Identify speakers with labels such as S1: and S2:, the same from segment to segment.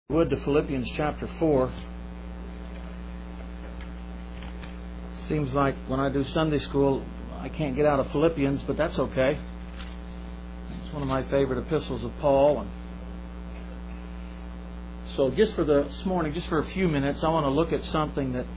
S1: Would to Philippians chapter 4. Seems like when I do Sunday school, I can't get out of Philippians, but that's okay. It's one of my favorite epistles of Paul. And so just for this morning, just for a few minutes, I want to look at something that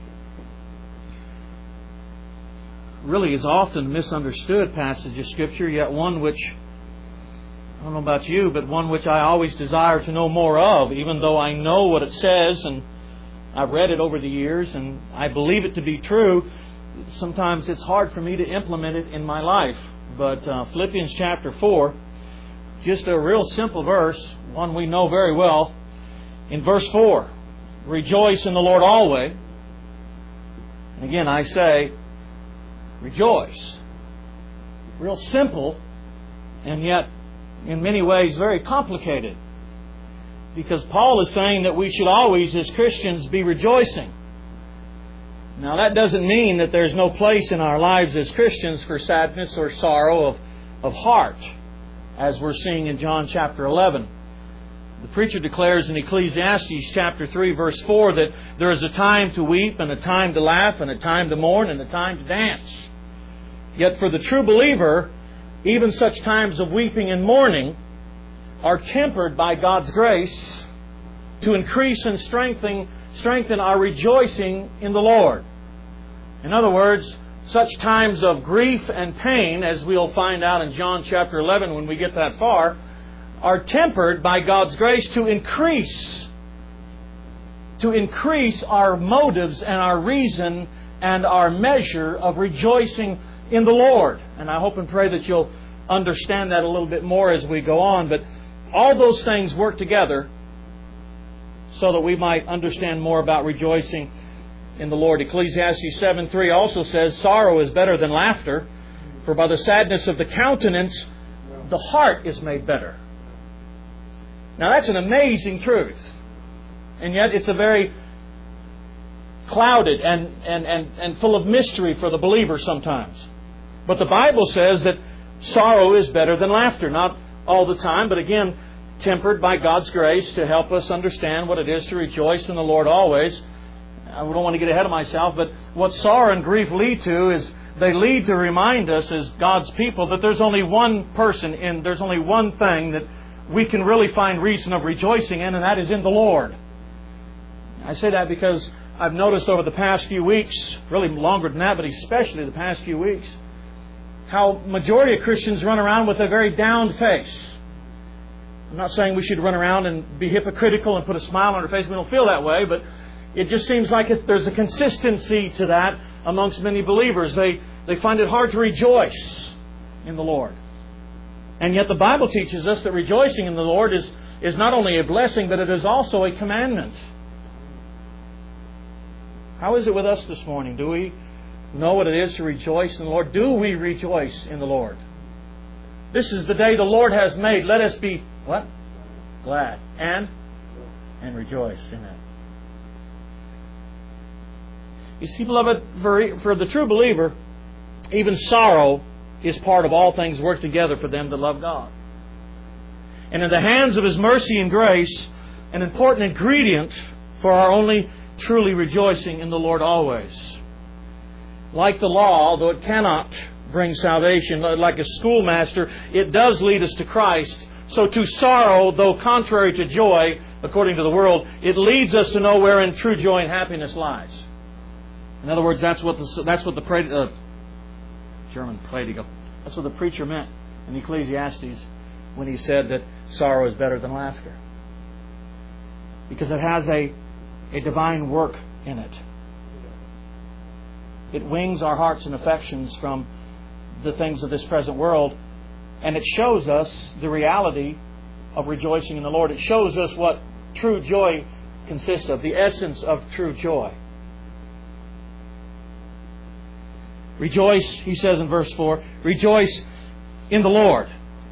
S1: really is often a misunderstood passage of Scripture, yet one which, I don't know about you, but one which I always desire to know more of, even though I know what it says and I've read it over the years and I believe it to be true. Sometimes it's hard for me to implement it in my life. But Philippians chapter 4, just a real simple verse, one we know very well. In verse 4, rejoice in the Lord always. And again I say, rejoice. Real simple, and yet in many ways very complicated. Because Paul is saying that we should always, as Christians, be rejoicing. Now that doesn't mean that there's no place in our lives as Christians for sadness or sorrow of heart, as we're seeing in John chapter 11. The preacher declares in Ecclesiastes chapter 3 verse 4 that there is a time to weep and a time to laugh and a time to mourn and a time to dance. Yet for the true believer, even such times of weeping and mourning are tempered by God's grace to increase and strengthen our rejoicing in the Lord. In other words, such times of grief and pain, as we'll find out in John chapter 11 when we get that far, are tempered by God's grace to increase our motives and our reason and our measure of rejoicing in the Lord. And I hope and pray that you'll understand that a little bit more as we go on. But all those things work together so that we might understand more about rejoicing in the Lord. Ecclesiastes 7:3 also says, sorrow is better than laughter, for by the sadness of the countenance the heart is made better. Now that's an amazing truth. And yet it's a very clouded and full of mystery for the believer sometimes. But the Bible says that sorrow is better than laughter. Not all the time, but again, tempered by God's grace to help us understand what it is to rejoice in the Lord always. I don't want to get ahead of myself, but what sorrow and grief lead to is they lead to remind us as God's people that there's only one person and there's only one thing that we can really find reason of rejoicing in, and that is in the Lord. I say that because I've noticed over the past few weeks, really longer than that, but especially the past few weeks, how majority of Christians run around with a very downed face. I'm not saying we should run around and be hypocritical and put a smile on our face. We don't feel that way, but it just seems like there's a consistency to that amongst many believers. They find it hard to rejoice in the Lord. And yet the Bible teaches us that rejoicing in the Lord is not only a blessing, but it is also a commandment. How is it with us this morning? Do we know what it is to rejoice in the Lord? Do we rejoice in the Lord? This is the day the Lord has made. Let us be, what? Glad. And rejoice in it. You see, beloved, for the true believer, even sorrow is part of all things work together for them that love God. And in the hands of His mercy and grace, an important ingredient for our only truly rejoicing in the Lord always. Like the law, although it cannot bring salvation, like a schoolmaster, it does lead us to Christ. So to sorrow, though contrary to joy, according to the world, it leads us to know wherein true joy and happiness lies. In other words, that's what the German Prediger. That's what the preacher meant in Ecclesiastes when he said that sorrow is better than laughter, because it has a divine work in it. It wings our hearts and affections from the things of this present world, and it shows us the reality of rejoicing in the Lord. It shows us what true joy consists of, the essence of true joy. Rejoice, he says in verse 4, rejoice in the Lord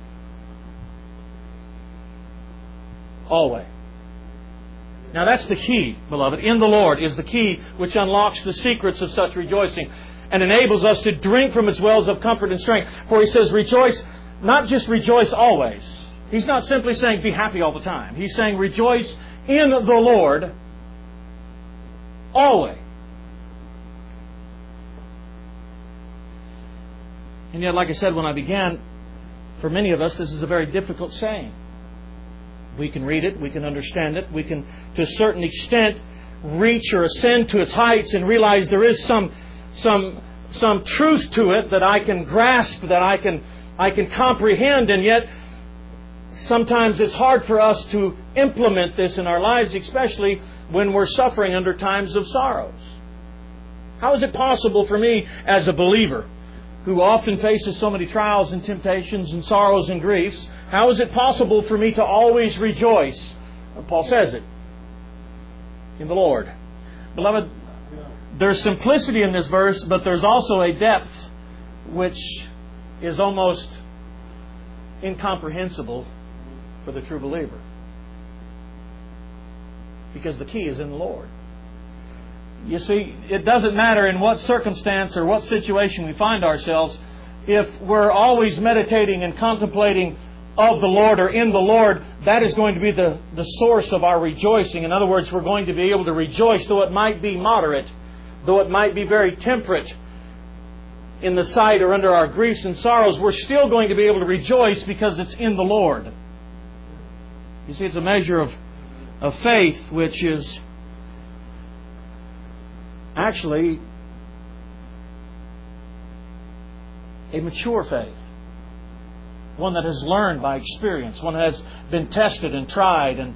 S1: always. Now that's the key, beloved. In the Lord is the key which unlocks the secrets of such rejoicing and enables us to drink from its wells of comfort and strength. For he says, rejoice, not just rejoice always. He's not simply saying be happy all the time. He's saying rejoice in the Lord always. And yet, like I said when I began, for many of us, this is a very difficult saying. We can read it, we can understand it, we can, to a certain extent, reach or ascend to its heights and realize there is some truth to it that I can grasp, that I can comprehend, and yet sometimes it's hard for us to implement this in our lives, especially when we're suffering under times of sorrows. How is it possible for me as a believer who often faces so many trials and temptations and sorrows and griefs, how is it possible for me to always rejoice? Paul says it, in the Lord. Beloved, there's simplicity in this verse, but there's also a depth which is almost incomprehensible for the true believer. Because the key is in the Lord. You see, it doesn't matter in what circumstance or what situation we find ourselves, if we're always meditating and contemplating of the Lord or in the Lord, that is going to be the source of our rejoicing. In other words, we're going to be able to rejoice, though it might be moderate, though it might be very temperate in the sight or under our griefs and sorrows, we're still going to be able to rejoice because it's in the Lord. You see, it's a measure of faith which is actually a mature faith. One that has learned by experience. One that has been tested and tried. And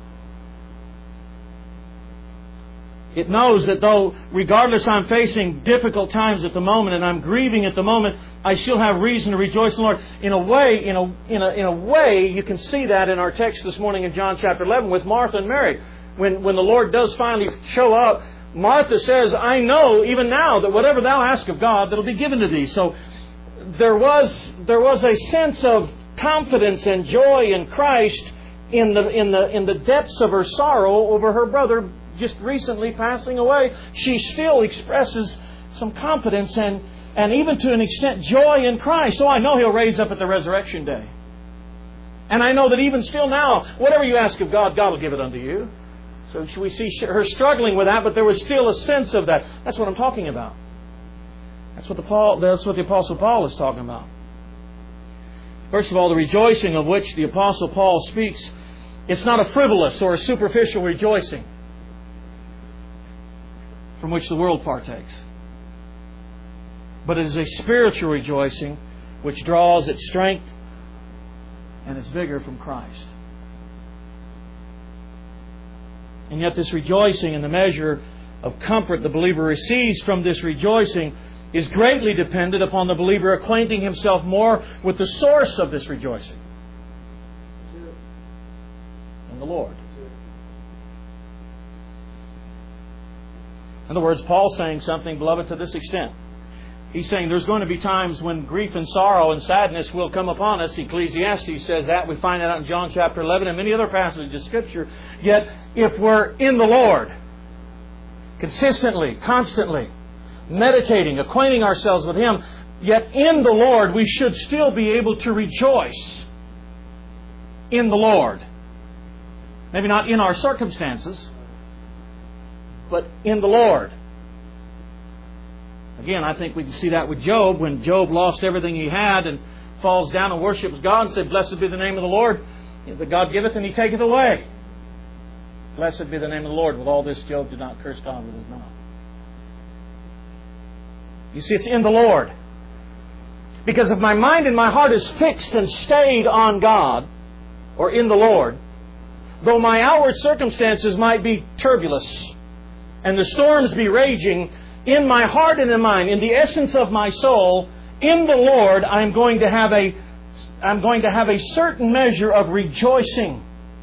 S1: it knows that though, regardless I'm facing difficult times at the moment and I'm grieving at the moment, I still have reason to rejoice in the Lord. In a way, you can see that in our text this morning in John chapter 11 with Martha and Mary. When the Lord does finally show up, Martha says, I know even now that whatever thou ask of God, that'll be given to thee. So there was a sense of confidence and joy in Christ in the depths of her sorrow over her brother just recently passing away. She still expresses some confidence and even to an extent joy in Christ. So I know He'll raise up at the resurrection day. And I know that even still now, whatever you ask of God, God will give it unto you. So we see her struggling with that, but there was still a sense of that. That's what I'm talking about. That's what the Apostle Paul is talking about. First of all, the rejoicing of which the Apostle Paul speaks, it's not a frivolous or a superficial rejoicing from which the world partakes. But it is a spiritual rejoicing which draws its strength and its vigor from Christ. And yet this rejoicing and the measure of comfort the believer receives from this rejoicing is greatly dependent upon the believer acquainting himself more with the source of this rejoicing. In the Lord. In other words, Paul's saying something, beloved, to this extent. He's saying there's going to be times when grief and sorrow and sadness will come upon us. Ecclesiastes says that. We find it out in John chapter 11 and many other passages of Scripture. Yet, if we're in the Lord, consistently, constantly, meditating, acquainting ourselves with Him, yet in the Lord we should still be able to rejoice in the Lord. Maybe not in our circumstances, but in the Lord. Again, I think we can see that with Job, when Job lost everything he had and falls down and worships God and said, Blessed be the name of the Lord, that God giveth and He taketh away. Blessed be the name of the Lord. With all this, Job did not curse God with his mouth. You see, it's in the Lord. Because if my mind and my heart is fixed and stayed on God, or in the Lord, though my outward circumstances might be turbulent, and the storms be raging, in my heart and in mind, in the essence of my soul, in the Lord, I'm going to have a certain measure of rejoicing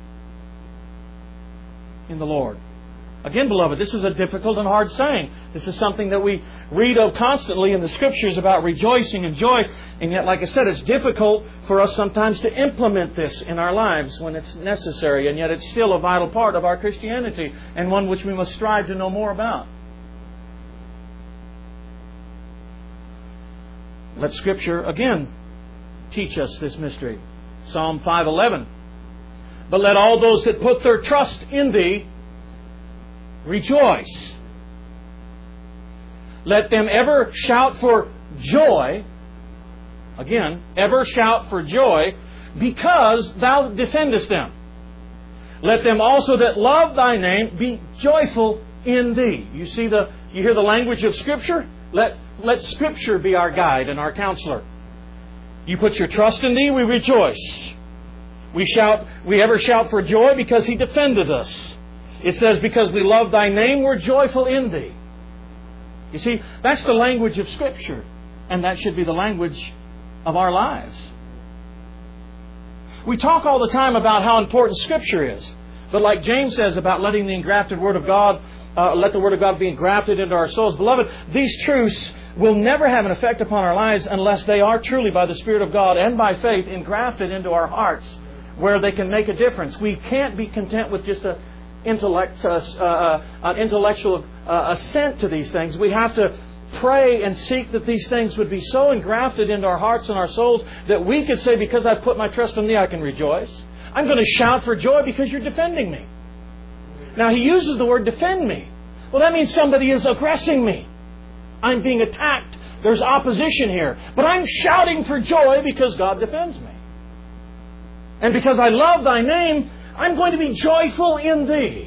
S1: in the Lord. Again, beloved, this is a difficult and hard saying. This is something that we read of constantly in the Scriptures about rejoicing and joy. And yet, like I said, it's difficult for us sometimes to implement this in our lives when it's necessary. And yet it's still a vital part of our Christianity and one which we must strive to know more about. Let Scripture, again, teach us this mystery. Psalm 5:11. But let all those that put their trust in Thee rejoice. Let them ever shout for joy. Again, ever shout for joy, because Thou defendest them. Let them also that love Thy name be joyful in Thee. You hear the language of Scripture? Let Scripture be our guide and our counselor. You put your trust in Thee, we rejoice. We ever shout for joy because He defended us. It says, because we love Thy name, we're joyful in Thee. You see, that's the language of Scripture. And that should be the language of our lives. We talk all the time about how important Scripture is. But like James says about letting the engrafted Word of God, let the Word of God be engrafted into our souls. Beloved, these truths will never have an effect upon our lives unless they are truly by the Spirit of God and by faith engrafted into our hearts, where they can make a difference. We can't be content with just an intellectual assent to these things. We have to pray and seek that these things would be so engrafted into our hearts and our souls that we could say, because I put my trust in Thee, I can rejoice. I'm going to shout for joy because You're defending me. Now, he uses the word defend me. Well, that means somebody is aggressing me. I'm being attacked. There's opposition here. But I'm shouting for joy because God defends me. And because I love Thy name, I'm going to be joyful in Thee.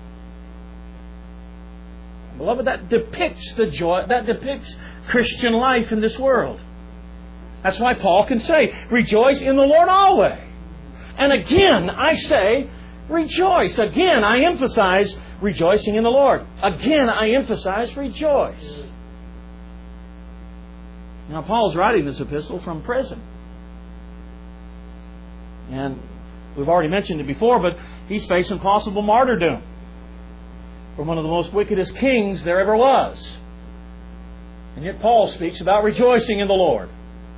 S1: Beloved, that depicts the joy, that depicts Christian life in this world. That's why Paul can say, rejoice in the Lord always. And again, I say, rejoice. Again, I emphasize rejoicing in the Lord. Again, I emphasize rejoice. Now, Paul's writing this epistle from prison. And we've already mentioned it before, but he's facing possible martyrdom from one of the most wickedest kings there ever was. And yet Paul speaks about rejoicing in the Lord.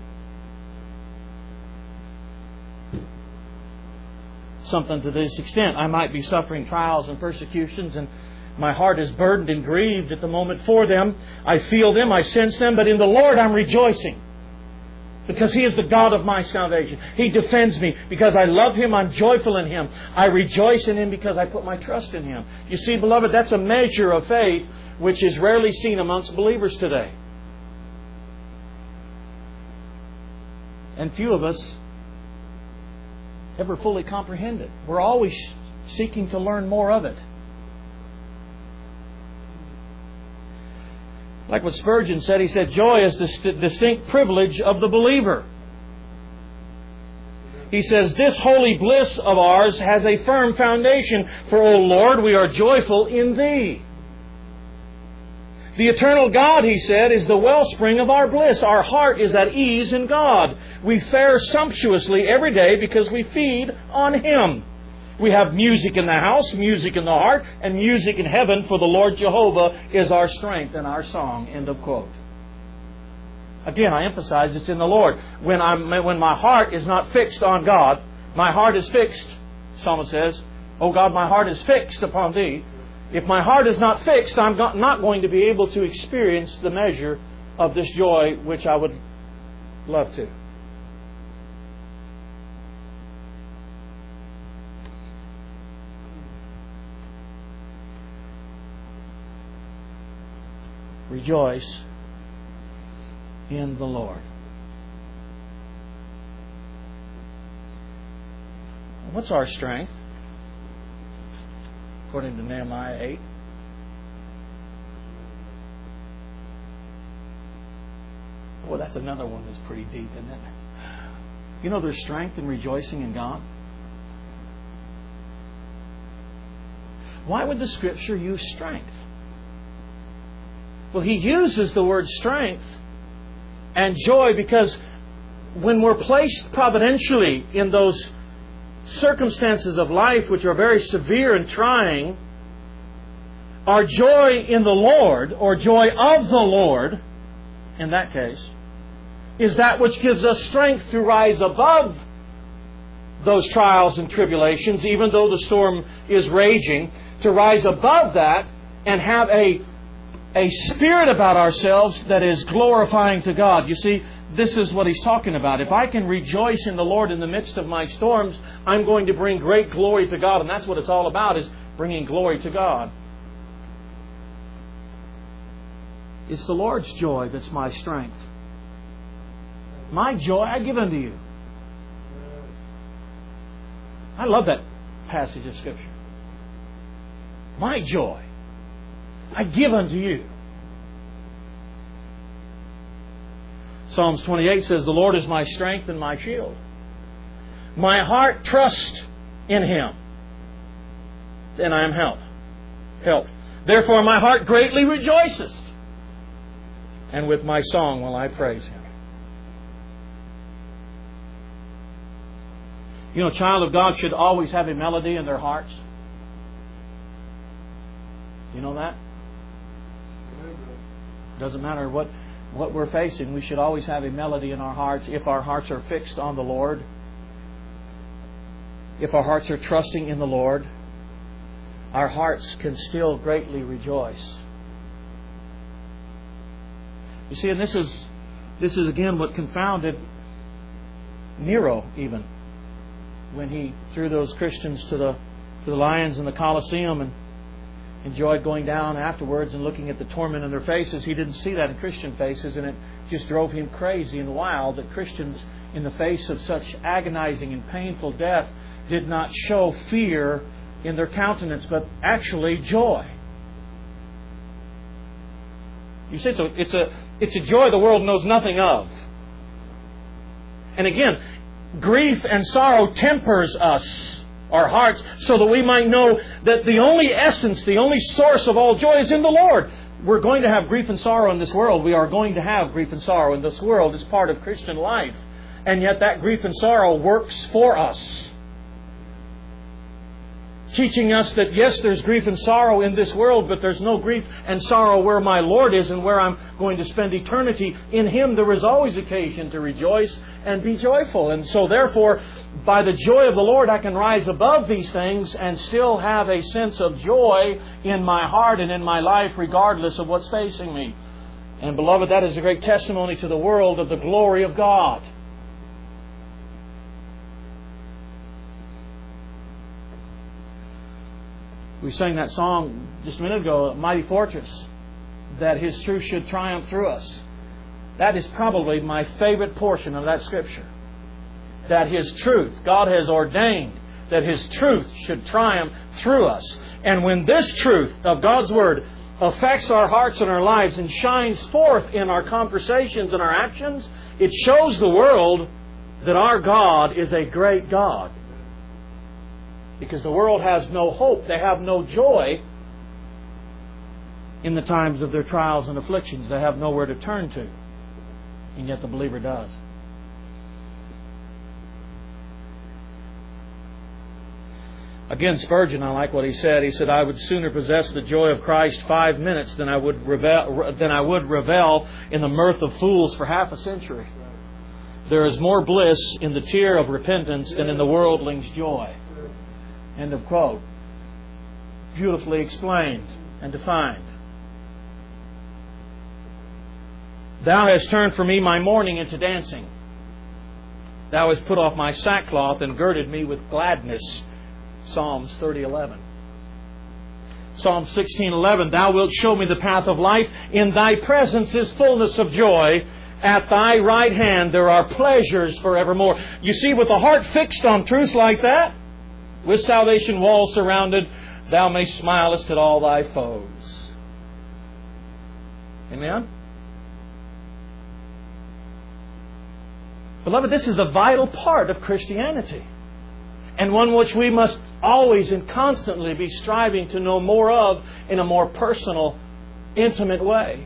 S1: Something to this extent. I might be suffering trials and persecutions, and my heart is burdened and grieved at the moment for them. I feel them, I sense them, but in the Lord I'm rejoicing. Because He is the God of my salvation. He defends me. Because I love Him, I'm joyful in Him. I rejoice in Him because I put my trust in Him. You see, beloved, that's a measure of faith which is rarely seen amongst believers today. And few of us ever fully comprehend it. We're always seeking to learn more of it. Like what Spurgeon said, he said, joy is the distinct privilege of the believer. He says, this holy bliss of ours has a firm foundation, for, O Lord, we are joyful in Thee. The eternal God, he said, is the wellspring of our bliss. Our heart is at ease in God. We fare sumptuously every day because we feed on Him. We have music in the house, music in the heart, and music in heaven, for the Lord Jehovah is our strength and our song. End of quote. Again, I emphasize it's in the Lord. When my heart is not fixed on God, my heart is fixed, the psalmist says, O God, my heart is fixed upon Thee. If my heart is not fixed, I'm not going to be able to experience the measure of this joy which I would love to. Rejoice in the Lord. What's our strength? According to Nehemiah 8. Well, that's another one that's pretty deep, isn't it? You know, there's strength in rejoicing in God. Why would the Scripture use strength? Well, He uses the word strength and joy because when we're placed providentially in those circumstances of life which are very severe and trying, our joy in the Lord, or joy of the Lord, in that case, is that which gives us strength to rise above those trials and tribulations, even though the storm is raging, to rise above that and have a spirit about ourselves that is glorifying to God. You see, this is what he's talking about. If I can rejoice in the Lord in the midst of my storms, I'm going to bring great glory to God. And that's what it's all about, is bringing glory to God. It's the Lord's joy that's my strength. My joy I give unto you. I love that passage of Scripture. My joy I give unto you. Psalms 28 says, the Lord is my strength and my shield. My heart trusts in Him, and I am helped. Therefore my heart greatly rejoices, and with my song will I praise Him. You know, a child of God should always have a melody in their hearts. You know that? Doesn't matter what we're facing, we should always have a melody in our hearts if our hearts are fixed on the Lord. If our hearts are trusting in the Lord, our hearts can still greatly rejoice. You see, and this is again what confounded Nero even, when he threw those Christians to the lions in the Colosseum and enjoyed going down afterwards and looking at the torment in their faces. He didn't see that in Christian faces, and it just drove him crazy and wild that Christians, in the face of such agonizing and painful death, did not show fear in their countenance, but actually joy. You see, it's a joy the world knows nothing of. And again, grief and sorrow tempers us, our hearts, so that we might know that the only essence, the only source of all joy is in the Lord. We're going to have grief and sorrow in this world. We are going to have grief and sorrow in this world as part of Christian life. And yet that grief and sorrow works for us, teaching us that yes, there's grief and sorrow in this world, but there's no grief and sorrow where my Lord is and where I'm going to spend eternity. In Him there is always occasion to rejoice and be joyful. And so therefore, by the joy of the Lord, I can rise above these things and still have a sense of joy in my heart and in my life, regardless of what's facing me. And beloved, that is a great testimony to the world of the glory of God. We sang that song just a minute ago, Mighty Fortress, that His truth should triumph through us. That is probably my favorite portion of that Scripture. That His truth, God has ordained that His truth should triumph through us. And when this truth of God's Word affects our hearts and our lives and shines forth in our conversations and our actions, it shows the world that our God is a great God. Because the world has no hope, they have no joy in the times of their trials and afflictions. They have nowhere to turn to. And yet the believer does. Again, Spurgeon, I like what he said. He said, I would sooner possess the joy of Christ 5 minutes than I would revel in the mirth of fools for half a century. There is more bliss in the tear of repentance than in the worldling's joy. End of quote. Beautifully explained and defined. Thou hast turned for me my mourning into dancing. Thou hast put off my sackcloth and girded me with gladness. Psalms 30:11. Psalm 16:11. Thou wilt show me the path of life. In Thy presence is fullness of joy. At Thy right hand there are pleasures forevermore. You see, with the heart fixed on truths like that, with salvation walls surrounded, Thou mayst smilest at all Thy foes. Amen? Beloved, this is a vital part of Christianity. And one which we must always and constantly be striving to know more of in a more personal, intimate way.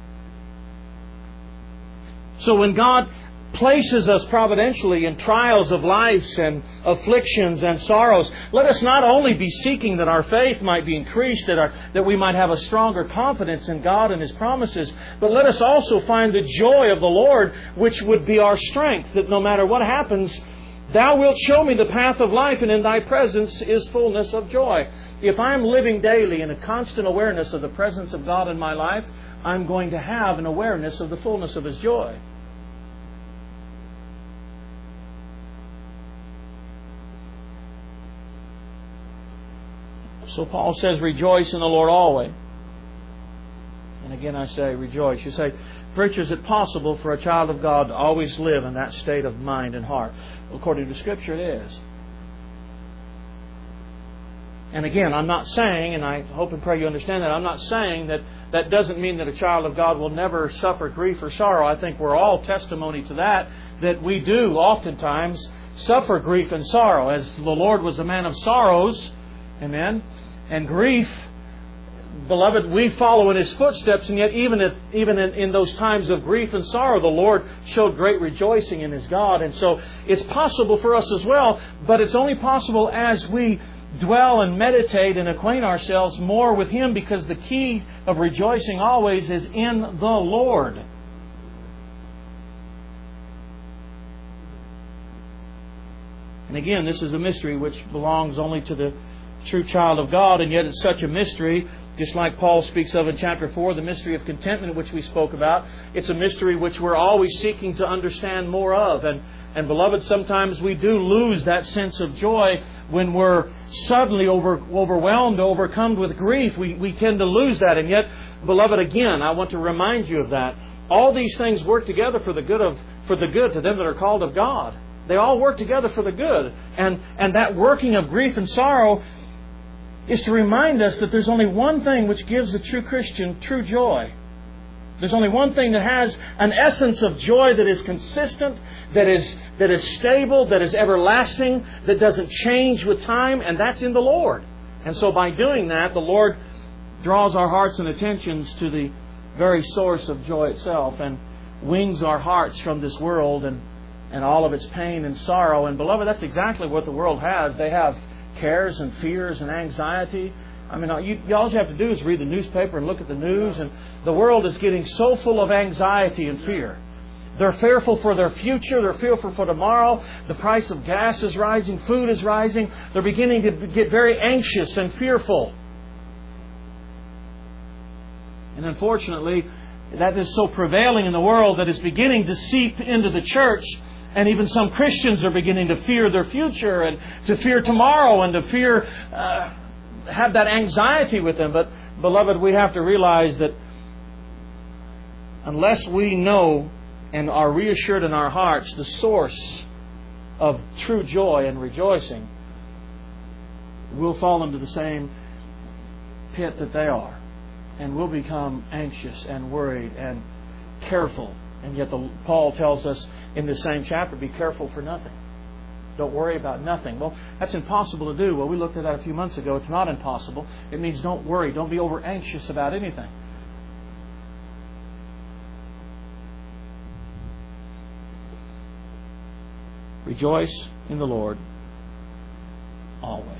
S1: So when God places us providentially in trials of life and afflictions and sorrows, let us not only be seeking that our faith might be increased, that we might have a stronger confidence in God and His promises, but let us also find the joy of the Lord, which would be our strength, that no matter what happens, Thou wilt show me the path of life, and in Thy presence is fullness of joy. If I'm living daily in a constant awareness of the presence of God in my life, I'm going to have an awareness of the fullness of His joy. So Paul says, rejoice in the Lord always. And again I say, rejoice. You say, preacher, is it possible for a child of God to always live in that state of mind and heart? According to Scripture, it is. And again, I'm not saying, and I hope and pray you understand that, I'm not saying that that doesn't mean that a child of God will never suffer grief or sorrow. I think we're all testimony to that we do oftentimes suffer grief and sorrow. As the Lord was a man of sorrows, amen, and grief, beloved, we follow in His footsteps, and yet even in those times of grief and sorrow, the Lord showed great rejoicing in His God. And so it's possible for us as well, but it's only possible as we dwell and meditate and acquaint ourselves more with Him, because the key of rejoicing always is in the Lord. And again, this is a mystery which belongs only to the true child of God, and yet it's such a mystery, just like Paul speaks of in chapter 4, the mystery of contentment which we spoke about. It's a mystery which we're always seeking to understand more of. And beloved, sometimes we do lose that sense of joy when we're suddenly overwhelmed, overcome with grief. We tend to lose that. And yet, beloved, again, I want to remind you of that. All these things work together for the good to them that are called of God. They all work together for the good. And that working of grief and sorrow is to remind us that there's only one thing which gives the true Christian true joy. There's only one thing that has an essence of joy that is consistent, that is stable, that is everlasting, that doesn't change with time, and that's in the Lord. And so by doing that, the Lord draws our hearts and attentions to the very source of joy itself, and wings our hearts from this world and all of its pain and sorrow. And beloved, that's exactly what the world has. They have cares and fears and anxiety. I mean, all you have to do is read the newspaper and look at the news, and the world is getting so full of anxiety and fear. They're fearful for their future. They're fearful for tomorrow. The price of gas is rising. Food is rising. They're beginning to get very anxious and fearful. And unfortunately, that is so prevailing in the world that it's beginning to seep into the church. And even some Christians are beginning to fear their future and to fear tomorrow and to fear, have that anxiety with them. But, beloved, we have to realize that unless we know and are reassured in our hearts the source of true joy and rejoicing, we'll fall into the same pit that they are. And we'll become anxious and worried and careful. And yet Paul tells us in this same chapter, be careful for nothing. Don't worry about nothing. Well, that's impossible to do. Well, we looked at that a few months ago. It's not impossible. It means don't worry. Don't be over anxious about anything. Rejoice in the Lord always.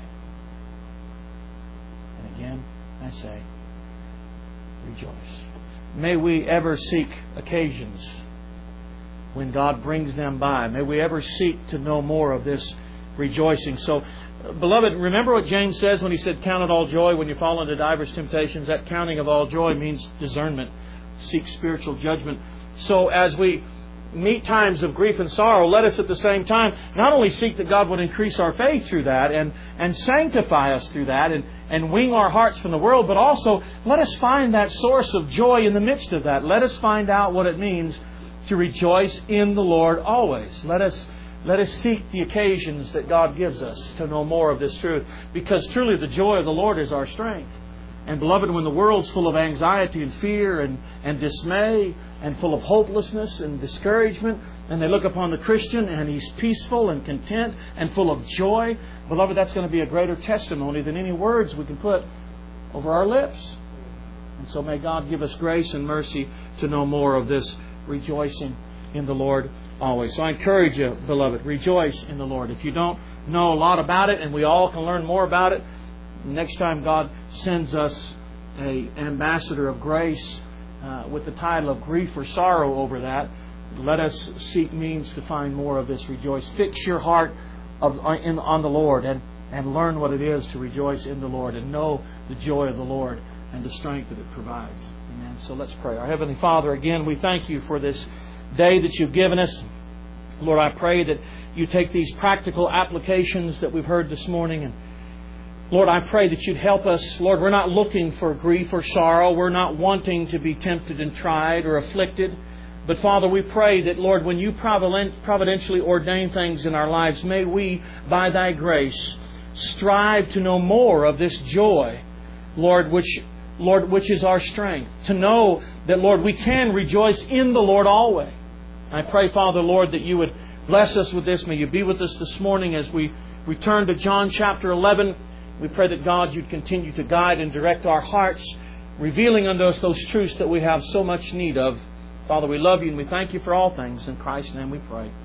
S1: And again, I say, rejoice. May we ever seek occasions when God brings them by. May we ever seek to know more of this rejoicing. So, beloved, remember what James says when he said, count it all joy when you fall into divers temptations. That counting of all joy means discernment. Seek spiritual judgment. So as we meet times of grief and sorrow, let us at the same time not only seek that God would increase our faith through that and sanctify us through that and wean our hearts from the world, but also let us find that source of joy in the midst of that. Let us find out what it means to rejoice in the Lord always. Let us seek the occasions that God gives us to know more of this truth, because truly the joy of the Lord is our strength. And beloved, when the world's full of anxiety and fear and dismay and full of hopelessness and discouragement, and they look upon the Christian and he's peaceful and content and full of joy, beloved, that's going to be a greater testimony than any words we can put over our lips. And so may God give us grace and mercy to know more of this rejoicing in the Lord always. So I encourage you, beloved, rejoice in the Lord. If you don't know a lot about it, and we all can learn more about it, next time God sends us an ambassador of grace with the title of grief or sorrow over that, let us seek means to find more of this rejoice. Fix your heart on the Lord and learn what it is to rejoice in the Lord and know the joy of the Lord and the strength that it provides. Amen. So let's pray. Our Heavenly Father, again, we thank You for this day that You've given us. Lord, I pray that You take these practical applications that we've heard this morning and Lord, I pray that You'd help us. Lord, we're not looking for grief or sorrow. We're not wanting to be tempted and tried or afflicted. But Father, we pray that, Lord, when You providentially ordain things in our lives, may we, by Thy grace, strive to know more of this joy, Lord, which is our strength. To know that, Lord, we can rejoice in the Lord always. I pray, Father, Lord, that You would bless us with this. May You be with us this morning as we return to John chapter 11. We pray that, God, You'd continue to guide and direct our hearts, revealing unto us those truths that we have so much need of. Father, we love You and we thank You for all things. In Christ's name we pray.